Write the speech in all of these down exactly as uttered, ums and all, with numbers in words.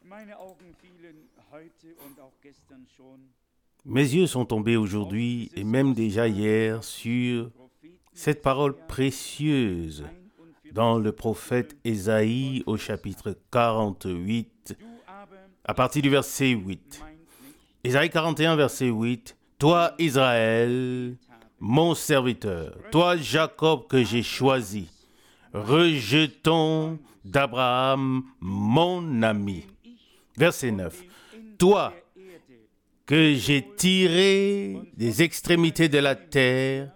Mes yeux sont tombés aujourd'hui et même déjà hier sur cette parole précieuse dans le prophète Ésaïe au chapitre quarante-huit, à partir du verset huit. Ésaïe quarante et un, verset huit. « Toi, Israël, mon serviteur, toi, Jacob, que j'ai choisi, rejetons d'Abraham, mon ami. » Verset neuf. « Toi, que j'ai tiré des extrémités de la terre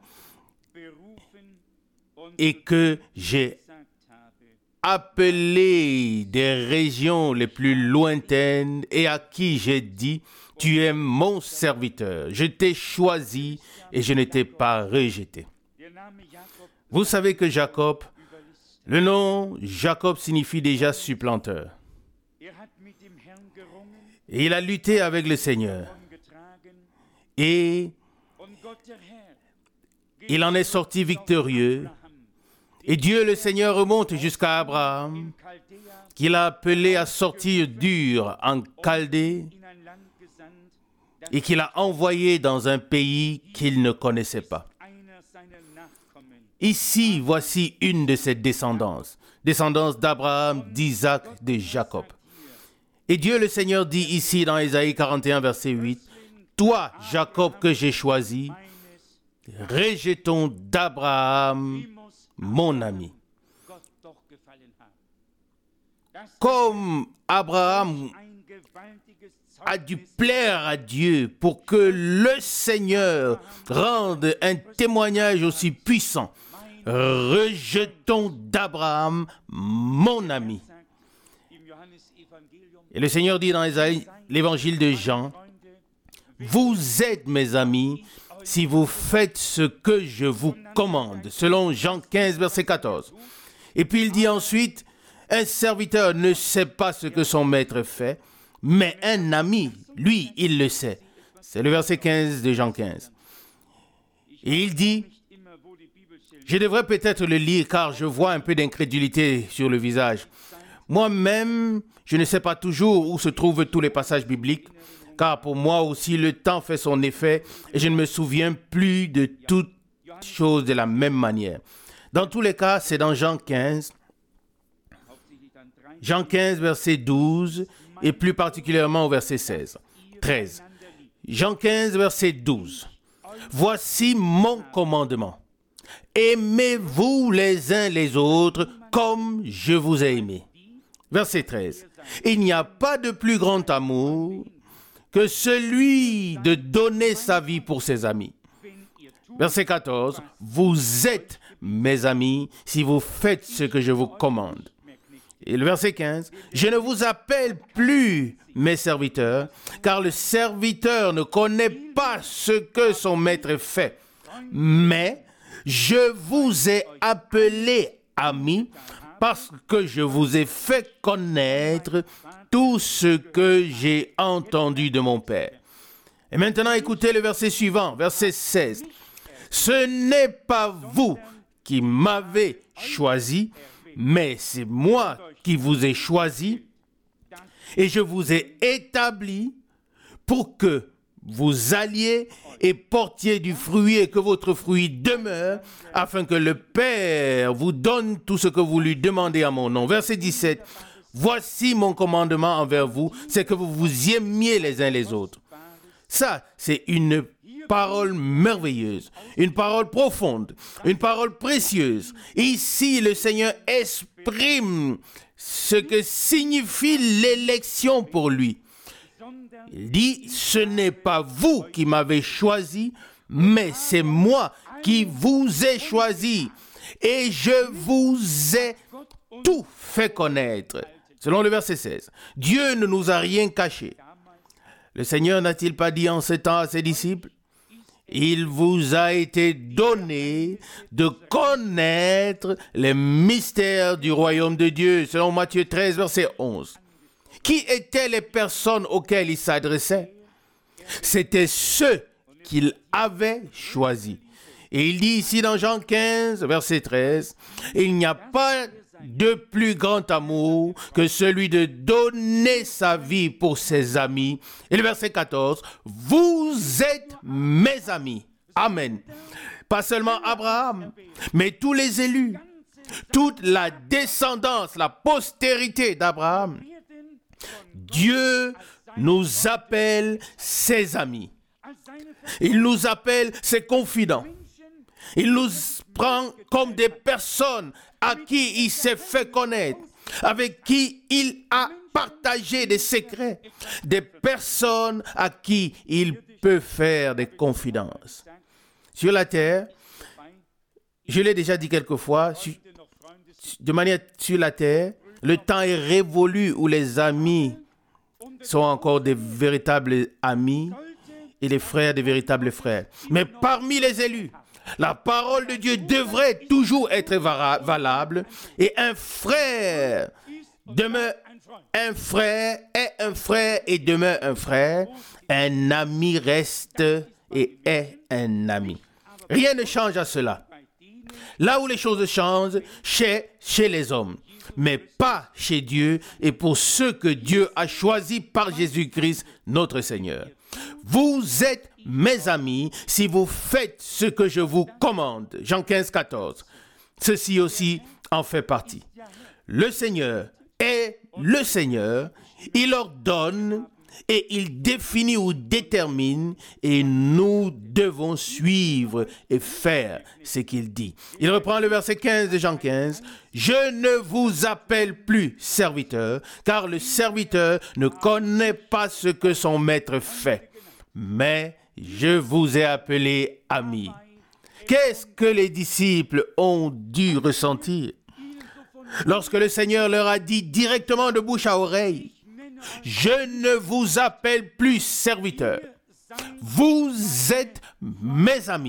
et que j'ai appelé des régions les plus lointaines et à qui j'ai dit, tu es mon serviteur, je t'ai choisi et je ne t'ai pas rejeté. » Vous savez que Jacob, le nom Jacob signifie déjà supplanteur. Et il a lutté avec le Seigneur. Et il en est sorti victorieux. Et Dieu, le Seigneur, remonte jusqu'à Abraham, qu'il a appelé à sortir d'Ur en Chaldée, et qu'il a envoyé dans un pays qu'il ne connaissait pas. Ici, voici une de ses descendances, descendance d'Abraham, d'Isaac, de Jacob. Et Dieu, le Seigneur, dit ici dans Ésaïe quarante et un, verset huit, « Toi, Jacob, que j'ai choisi, rejetons d'Abraham, mon ami. » Comme Abraham a dû plaire à Dieu pour que le Seigneur rende un témoignage aussi puissant, rejetons d'Abraham, mon ami. Et le Seigneur dit dans Ésaïe, l'évangile de Jean, « Vous êtes mes amis si vous faites ce que je vous commande. » Selon Jean quinze, verset quatorze. Et puis il dit ensuite, « Un serviteur ne sait pas ce que son maître fait, mais un ami, lui, il le sait. » C'est le verset quinze de Jean quinze. Et il dit, je devrais peut-être le lire car je vois un peu d'incrédulité sur le visage. Moi-même, je ne sais pas toujours où se trouvent tous les passages bibliques, car pour moi aussi le temps fait son effet et je ne me souviens plus de toutes choses de la même manière. Dans tous les cas, c'est dans Jean quinze, Jean quinze, verset douze, et plus particulièrement au verset seize, treize. Jean quinze, verset douze. « Voici mon commandement. Aimez-vous les uns les autres comme je vous ai aimés. » Verset treize. « Il n'y a pas de plus grand amour que celui de donner sa vie pour ses amis. » Verset quatorze. « Vous êtes mes amis si vous faites ce que je vous commande. » Et le verset quinze. « Je ne vous appelle plus mes serviteurs, car le serviteur ne connaît pas ce que son maître fait. Mais je vous ai appelé amis, parce que je vous ai fait connaître tout ce que j'ai entendu de mon Père. » Et maintenant, écoutez le verset suivant, verset seize. « Ce n'est pas vous qui m'avez choisi, mais c'est moi qui vous ai choisi, et je vous ai établi pour que vous alliez et portiez du fruit et que votre fruit demeure, afin que le Père vous donne tout ce que vous lui demandez à mon nom. » Verset dix-sept. « Voici mon commandement envers vous, c'est que vous vous aimiez les uns les autres. » Ça, c'est une parole merveilleuse, une parole profonde, une parole précieuse. Ici, le Seigneur exprime ce que signifie l'élection pour lui. Il dit, ce n'est pas vous qui m'avez choisi, mais c'est moi qui vous ai choisi. Et je vous ai tout fait connaître. Selon le verset seize, Dieu ne nous a rien caché. Le Seigneur n'a-t-il pas dit en ce temps à ses disciples, il vous a été donné de connaître les mystères du royaume de Dieu, selon Matthieu treize, verset onze. Qui étaient les personnes auxquelles il s'adressait? C'était ceux qu'il avait choisis. Et il dit ici dans Jean quinze, verset treize, « Il n'y a pas de plus grand amour que celui de donner sa vie pour ses amis. Et le verset quatorze, vous êtes mes amis. Amen. Pas seulement Abraham, mais tous les élus, toute la descendance, la postérité d'Abraham. Dieu nous appelle ses amis. Il nous appelle ses confidents. Il nous prend comme des personnes à qui il s'est fait connaître, avec qui il a partagé des secrets, des personnes à qui il peut faire des confidences. Sur la terre, je l'ai déjà dit quelquefois, de manière sur la terre, le temps est révolu où les amis sont encore des véritables amis et les frères des véritables frères. Mais parmi les élus, la parole de Dieu devrait toujours être valable et un frère demeure un frère est un frère et demeure un frère. Un ami reste et est un ami. Rien ne change à cela. Là où les choses changent, chez, chez les hommes, mais pas chez Dieu et pour ceux que Dieu a choisis par Jésus-Christ, notre Seigneur. Vous êtes mes amis si vous faites ce que je vous commande. Jean quinze, quatorze. Ceci aussi en fait partie. Le Seigneur est le Seigneur. Il ordonne et il définit ou détermine et nous devons suivre et faire ce qu'il dit. Il reprend le verset quinze de Jean quinze. « Je ne vous appelle plus serviteur, car le serviteur ne connaît pas ce que son maître fait, mais je vous ai appelé ami. » Qu'est-ce que les disciples ont dû ressentir lorsque le Seigneur leur a dit directement de bouche à oreille, « Je ne vous appelle plus serviteur, vous êtes mes amis. »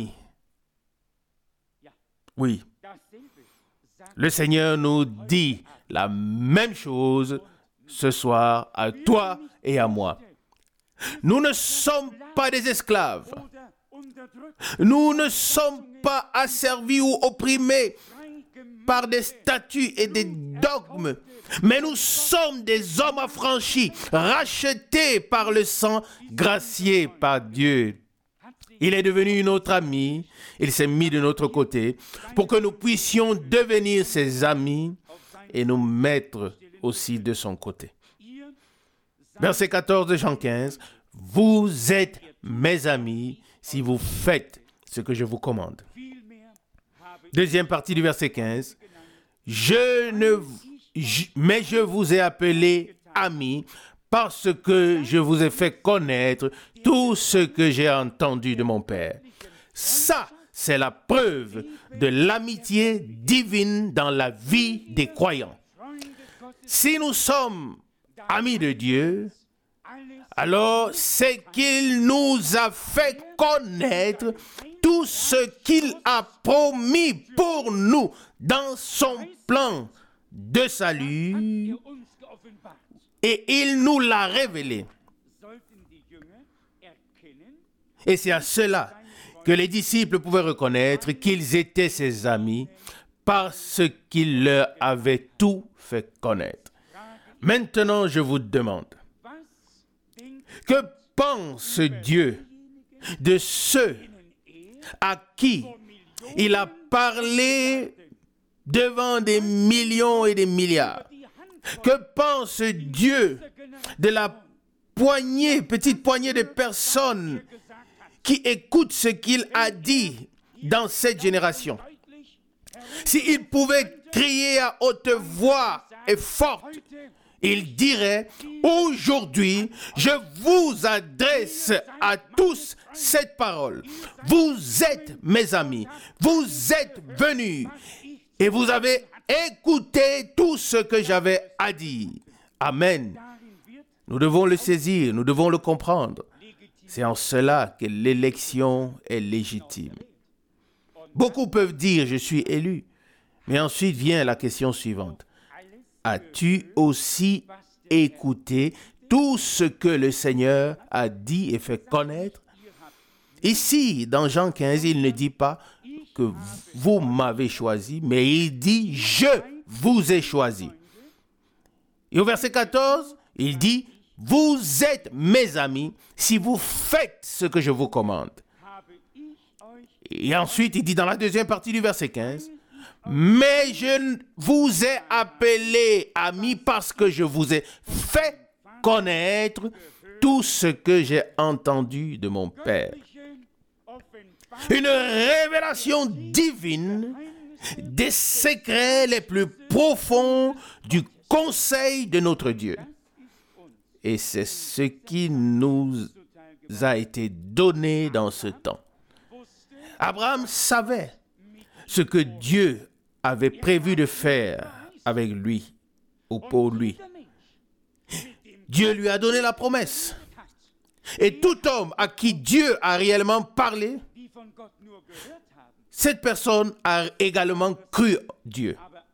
Oui, le Seigneur nous dit la même chose ce soir à toi et à moi. Nous ne sommes pas des esclaves. Nous ne sommes pas asservis ou opprimés par des statuts et des dogmes, mais nous sommes des hommes affranchis, rachetés par le sang, graciés par Dieu. Il est devenu notre ami, il s'est mis de notre côté pour que nous puissions devenir ses amis et nous mettre aussi de son côté. Verset quatorze de Jean quinze, « Vous êtes mes amis si vous faites ce que je vous commande. » Deuxième partie du verset quinze, « Je ne, je, mais je vous ai appelé amis parce que je vous ai fait connaître tout ce que j'ai entendu de mon Père. » Ça, c'est la preuve de l'amitié divine dans la vie des croyants. Si nous sommes amis de Dieu, alors c'est qu'il nous a fait connaître tout ce qu'il a promis pour nous dans son plan de salut et il nous l'a révélé. Et c'est à cela que les disciples pouvaient reconnaître qu'ils étaient ses amis parce qu'il leur avait tout fait connaître. Maintenant, je vous demande, que pense Dieu de ceux à qui il a parlé devant des millions et des milliards? Que pense Dieu de la poignée, petite poignée de personnes qui écoutent ce qu'il a dit dans cette génération? S'il pouvait crier à haute voix et forte, il dirait, aujourd'hui, je vous adresse à tous cette parole. Vous êtes mes amis, vous êtes venus et vous avez écouté tout ce que j'avais à dire. Amen. Nous devons le saisir, nous devons le comprendre. C'est en cela que l'élection est légitime. Beaucoup peuvent dire, je suis élu. Mais ensuite vient la question suivante. As-tu aussi écouté tout ce que le Seigneur a dit et fait connaître? Ici, dans Jean quinze, il ne dit pas que vous m'avez choisi, mais il dit « je vous ai choisi. Et au verset quatorze, il dit, vous êtes mes amis si vous faites ce que je vous commande. Et ensuite, il dit dans la deuxième partie du verset quinze, mais je vous ai appelé amis parce que je vous ai fait connaître tout ce que j'ai entendu de mon Père. Une révélation divine des secrets les plus profonds du conseil de notre Dieu. Et c'est ce qui nous a été donné dans ce temps. Abraham savait ce que Dieu avait prévu de faire avec lui ou pour lui. Dieu lui a donné la promesse. Et tout homme à qui Dieu a réellement parlé, cette personne a également cru Dieu.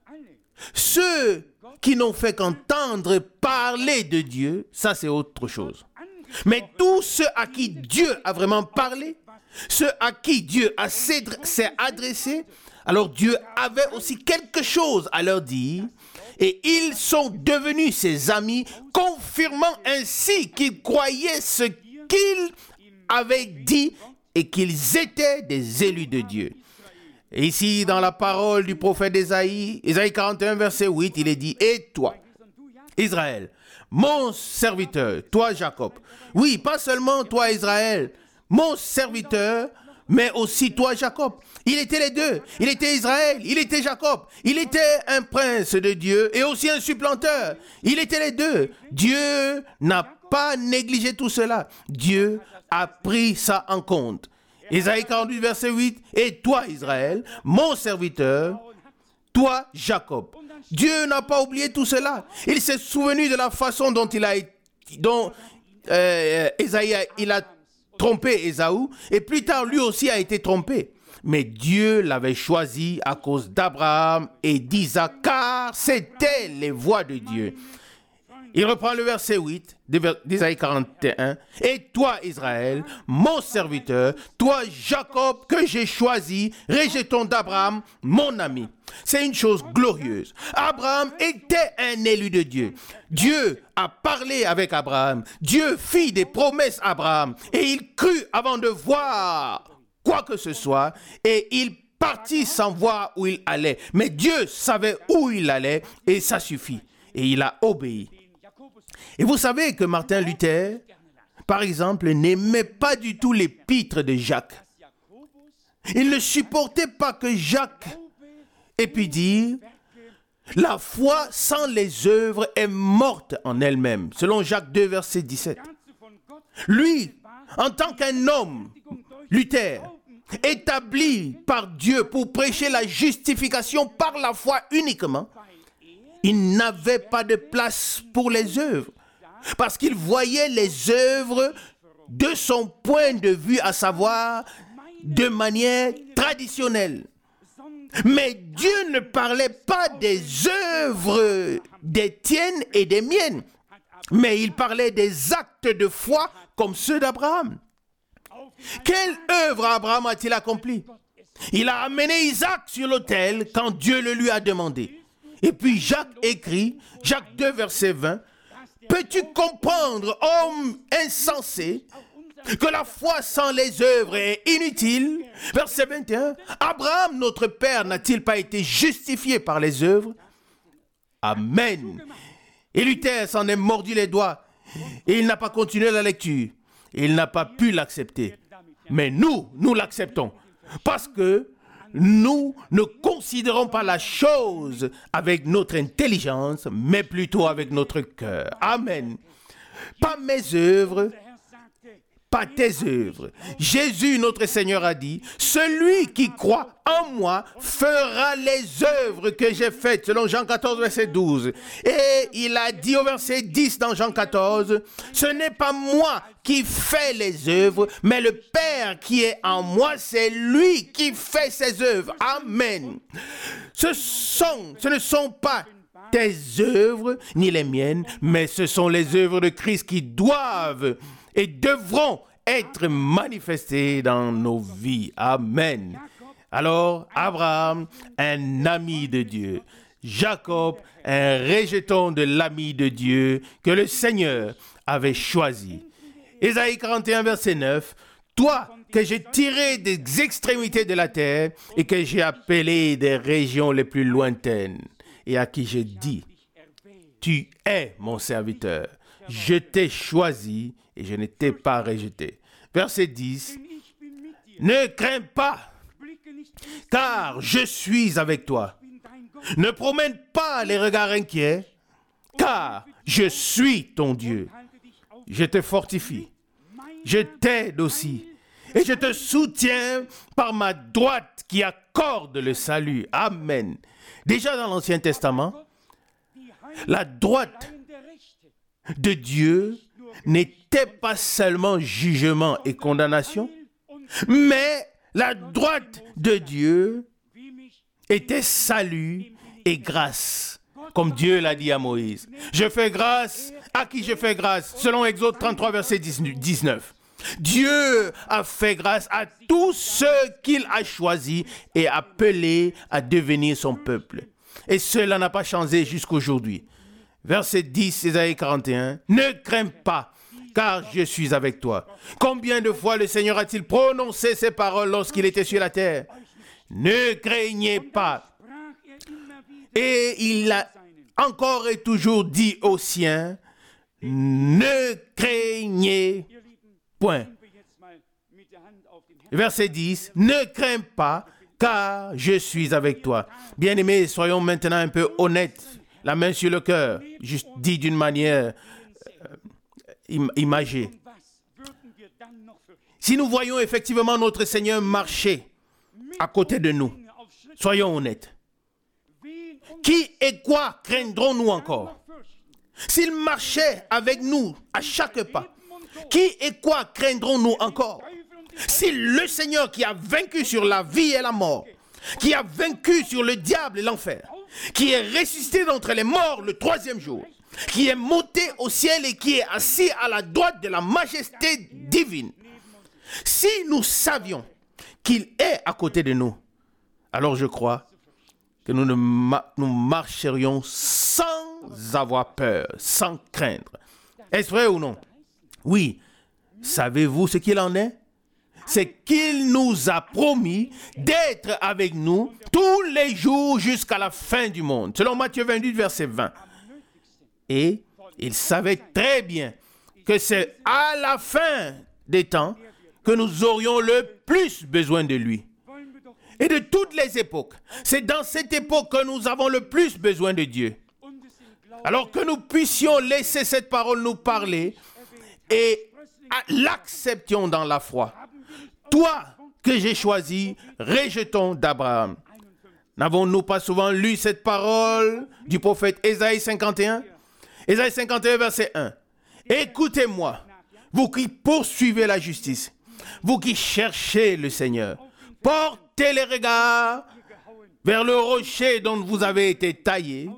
Ceux qui n'ont fait qu'entendre parler de Dieu, ça c'est autre chose. Mais tous ceux à qui Dieu a vraiment parlé, ceux à qui Dieu a s'est adressé, alors Dieu avait aussi quelque chose à leur dire et ils sont devenus ses amis, confirmant ainsi qu'ils croyaient ce qu'il avait dit et qu'ils étaient des élus de Dieu. Et ici, dans la parole du prophète Ésaïe, Ésaïe quarante et un, verset huit, il est dit, « Et toi, Israël, mon serviteur, toi Jacob. » Oui, pas seulement toi Israël, mon serviteur, mais aussi toi Jacob. Il était les deux. Il était Israël, il était Jacob. Il était un prince de Dieu et aussi un supplanteur. Il était les deux. Dieu n'a pas négligé tout cela. Dieu a pris ça en compte. Ésaïe quarante-huit, verset huit. « Et toi Israël, mon serviteur, toi Jacob. » Dieu n'a pas oublié tout cela. Il s'est souvenu de la façon dont il a dont euh, Ésaïe a, il a trompé Ésaü, et plus tard lui aussi a été trompé. Mais Dieu l'avait choisi à cause d'Abraham et d'Isaac, car c'était les voies de Dieu. Il reprend le verset huit d'Ésaïe quarante et un. « Et toi, Israël, mon serviteur, toi, Jacob, que j'ai choisi, rejeton d'Abraham, mon ami. » C'est une chose glorieuse. Abraham était un élu de Dieu. Dieu a parlé avec Abraham. Dieu fit des promesses à Abraham. Et il crut avant de voir quoi que ce soit. Et il partit sans voir où il allait. Mais Dieu savait où il allait et ça suffit. Et il a obéi. Et vous savez que Martin Luther, par exemple, n'aimait pas du tout l'épître de Jacques. Il ne supportait pas que Jacques ait pu dire « La foi sans les œuvres est morte en elle-même », selon Jacques deux, verset dix-sept. Lui, en tant qu'un homme, Luther, établi par Dieu pour prêcher la justification par la foi uniquement, il n'avait pas de place pour les œuvres, parce qu'il voyait les œuvres de son point de vue, à savoir de manière traditionnelle. Mais Dieu ne parlait pas des œuvres des tiennes et des miennes, mais il parlait des actes de foi comme ceux d'Abraham. Quelle œuvre Abraham a-t-il accomplie? Il a amené Isaac sur l'autel quand Dieu le lui a demandé. Et puis Jacques écrit, Jacques deux, verset vingt, « Peux-tu comprendre, homme insensé, que la foi sans les œuvres est inutile ?» Verset vingt et un, « Abraham, notre père, n'a-t-il pas été justifié par les œuvres ?» Amen. Et Luther s'en est mordu les doigts et il n'a pas continué la lecture. Il n'a pas pu l'accepter. Mais nous, nous l'acceptons parce que nous ne considérons pas la chose avec notre intelligence, mais plutôt avec notre cœur. Amen. Pas mes œuvres, pas tes œuvres. Jésus, notre Seigneur, a dit, « Celui qui croit en moi fera les œuvres que j'ai faites », selon Jean quatorze, verset douze. Et il a dit au verset dix dans Jean quatorze, « Ce n'est pas moi qui fais les œuvres, mais le Père qui est en moi, c'est lui qui fait ses œuvres. » Amen. Ce sont, ce ne sont pas tes œuvres, ni les miennes, mais ce sont les œuvres de Christ qui doivent et devront être manifestées dans nos vies. Amen. Alors, Abraham, un ami de Dieu. Jacob, un rejeton de l'ami de Dieu que le Seigneur avait choisi. Ésaïe quarante et un, verset neuf. Toi que j'ai tiré des extrémités de la terre et que j'ai appelé des régions les plus lointaines et à qui j'ai dit, tu es mon serviteur, je t'ai choisi et je ne t'ai pas rejeté. Verset dix. Ne crains pas, car je suis avec toi. Ne promène pas les regards inquiets, car je suis ton Dieu. Je te fortifie, je t'aide aussi, et je te soutiens par ma droite qui accorde le salut. Amen. Déjà dans l'Ancien Testament, la droite de Dieu n'était pas seulement jugement et condamnation, mais la droite de Dieu était salut et grâce, comme Dieu l'a dit à Moïse. Je fais grâce à qui je fais grâce, selon Exode trente-trois, verset dix-neuf. Dieu a fait grâce à tous ceux qu'il a choisis et appelés à devenir son peuple. Et cela n'a pas changé jusqu'aujourd'hui. Verset dix, Ésaïe quarante et un. Ne crains pas, car je suis avec toi. Combien de fois le Seigneur a-t-il prononcé ces paroles lorsqu'il était sur la terre? Ne craignez pas. Et il a encore et toujours dit aux siens, ne craignez point. Verset dix, ne crains pas, car je suis avec toi. Bien-aimés, soyons maintenant un peu honnêtes, la main sur le cœur, juste dit d'une manière euh, im- imagée. Si nous voyons effectivement notre Seigneur marcher à côté de nous, soyons honnêtes. Qui et quoi craindrons-nous encore? S'il marchait avec nous à chaque pas, qui et quoi craindrons-nous encore? Si le Seigneur qui a vaincu sur la vie et la mort, qui a vaincu sur le diable et l'enfer, qui est ressuscité d'entre les morts le troisième jour, qui est monté au ciel et qui est assis à la droite de la majesté divine, si nous savions qu'il est à côté de nous, alors je crois que nous, ne ma- nous marcherions sans avoir peur, sans craindre. Est-ce vrai ou non? Oui. Savez-vous ce qu'il en est? C'est qu'il nous a promis d'être avec nous tous les jours jusqu'à la fin du monde. Selon Matthieu vingt-huit, verset vingt. Et il savait très bien que c'est à la fin des temps que nous aurions le plus besoin de lui. Et de toutes les époques, c'est dans cette époque que nous avons le plus besoin de Dieu. Alors que nous puissions laisser cette parole nous parler et l'acceptions dans la foi. Toi que j'ai choisi, rejeton d'Abraham. N'avons-nous pas souvent lu cette parole du prophète Ésaïe cinquante et un? Ésaïe cinquante et un, verset un. Écoutez-moi, vous qui poursuivez la justice, vous qui cherchez le Seigneur, portez les regards vers le rocher dont vous avez été taillés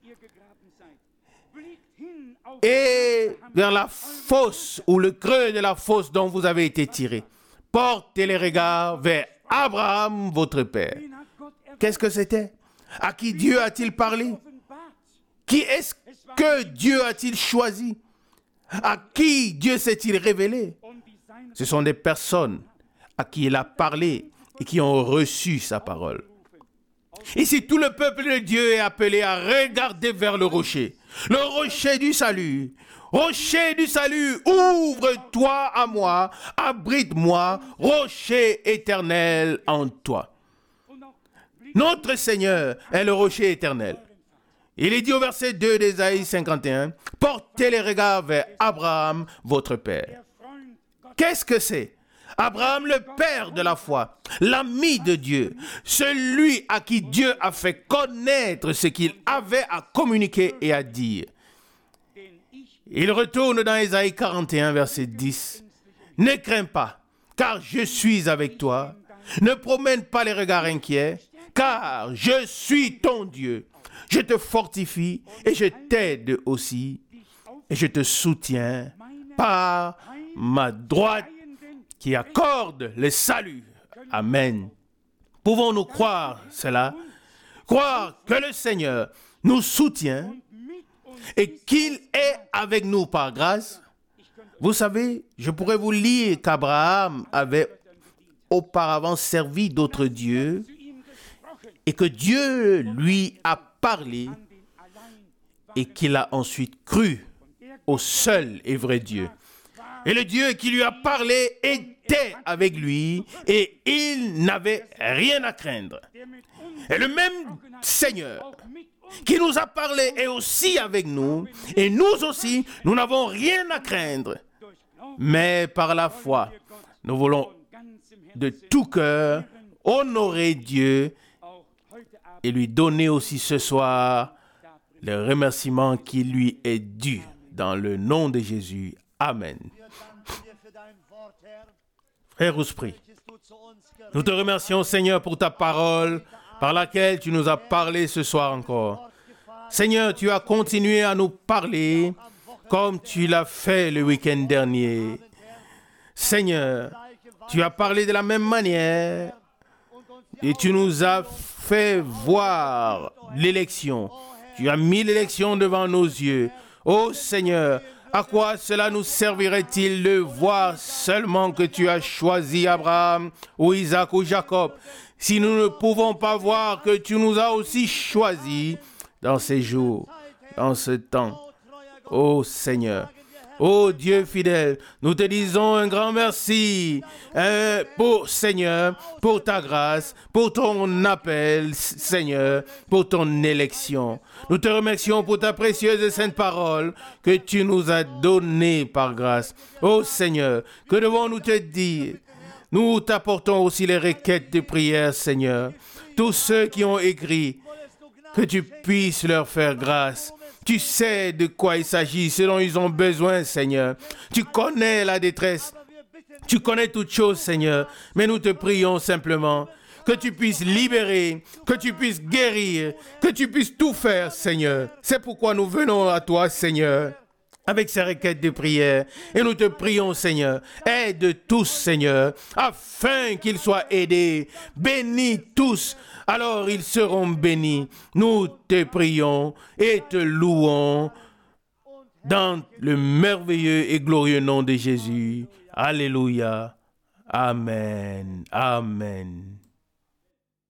et vers la fosse ou le creux de la fosse dont vous avez été tirés. Portez les regards vers Abraham, votre père. Qu'est-ce que c'était? À qui Dieu a-t-il parlé? Qui est-ce que Dieu a-t-il choisi? À qui Dieu s'est-il révélé? Ce sont des personnes à qui il a parlé et qui ont reçu sa parole. Ici, tout le peuple de Dieu est appelé à regarder vers le rocher. Le rocher du salut. Rocher du salut, ouvre-toi à moi, abrite-moi, rocher éternel en toi. Notre Seigneur est le rocher éternel. Il est dit au verset deux d'Ésaïe cinquante et un, « Portez les regards vers Abraham, votre père. » Qu'est-ce que c'est? Abraham, le père de la foi, l'ami de Dieu, celui à qui Dieu a fait connaître ce qu'il avait à communiquer et à dire. Il retourne dans Ésaïe quarante et un, verset dix. « Ne crains pas, car je suis avec toi. Ne promène pas les regards inquiets, car je suis ton Dieu. Je te fortifie et je t'aide aussi, et je te soutiens par ma droite qui accorde le salut. » Amen. Pouvons-nous croire cela? croire que le Seigneur nous soutient et qu'il est avec nous par grâce. Vous savez, je pourrais vous lire qu'Abraham avait auparavant servi d'autres dieux et que Dieu lui a parlé et qu'il a ensuite cru au seul et vrai Dieu. Et le Dieu qui lui a parlé était avec lui et il n'avait rien à craindre. Et le même Seigneur qui nous a parlé est aussi avec nous et nous aussi, nous n'avons rien à craindre. Mais par la foi, nous voulons de tout cœur honorer Dieu et lui donner aussi ce soir le remerciement qui lui est dû. Dans le nom de Jésus. Amen. Frère Rousprit, nous te remercions, Seigneur, pour ta parole par laquelle tu nous as parlé ce soir encore. Seigneur, tu as continué à nous parler comme tu l'as fait le week-end dernier. Seigneur, tu as parlé de la même manière et tu nous as fait voir l'élection. Tu as mis l'élection devant nos yeux. Ô Seigneur, à quoi cela nous servirait-il de voir seulement que tu as choisi Abraham ou Isaac ou Jacob, si nous ne pouvons pas voir que tu nous as aussi choisis dans ces jours, dans ce temps. Ô Seigneur, ô Dieu fidèle, nous te disons un grand merci euh, pour Seigneur, pour ta grâce, pour ton appel, Seigneur, pour ton élection. Nous te remercions pour ta précieuse et sainte parole que tu nous as donnée par grâce. Ô Seigneur, que devons-nous te dire? Nous t'apportons aussi les requêtes de prière, Seigneur. Tous ceux qui ont écrit, que tu puisses leur faire grâce. Tu sais de quoi il s'agit, ce dont ils ont besoin, Seigneur. Tu connais la détresse. Tu connais toutes choses, Seigneur. Mais nous te prions simplement que tu puisses libérer, que tu puisses guérir, que tu puisses tout faire, Seigneur. C'est pourquoi nous venons à toi, Seigneur, avec ces requêtes de prière. Et nous te prions, Seigneur, aide tous, Seigneur, afin qu'ils soient aidés. Bénis tous, alors ils seront bénis. Nous te prions et te louons dans le merveilleux et glorieux nom de Jésus. Alléluia. Amen. Amen.